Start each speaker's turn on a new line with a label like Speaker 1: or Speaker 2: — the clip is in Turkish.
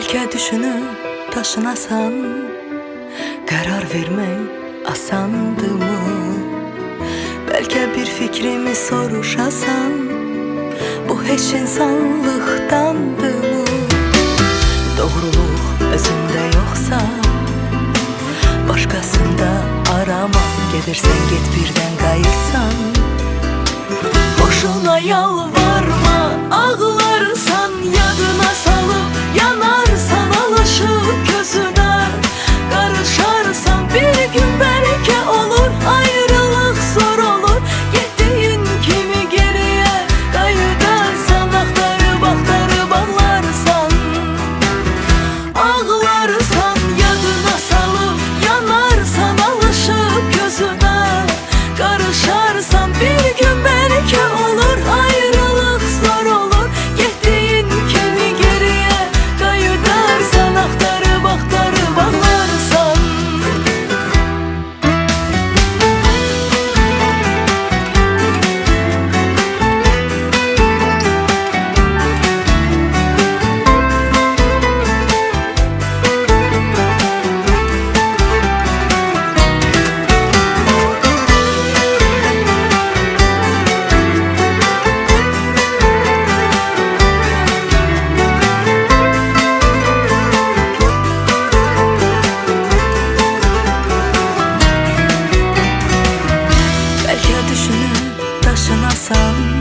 Speaker 1: Belki düşünüp taşınasan, karar vermek asandı mı? Belki bir fikrimi soruşasan, bu hiç insanlıktandı mı? Doğruluk özünde yoksa, başkasında arama. Gelirsen git birden kayırsan, boşuna yalvarma. Ağlarsan yadına salıp, yanarsan alışıp gözüne, karışarsan bir gün belki olur. Ayrılık zor olur, gittiğin kimi geriye kayıdarsan, aktarıp aktarıp ağlarsan. Ağlarsan yadına salıp, yanarsan alışıp gözüne, karışarsan bir gün belki olur. Ayrılık zor olur, gittiğin kimi geriye kayıdarsan, aktarıp aktarıp ağlarsan. Düşünüp taşınasan,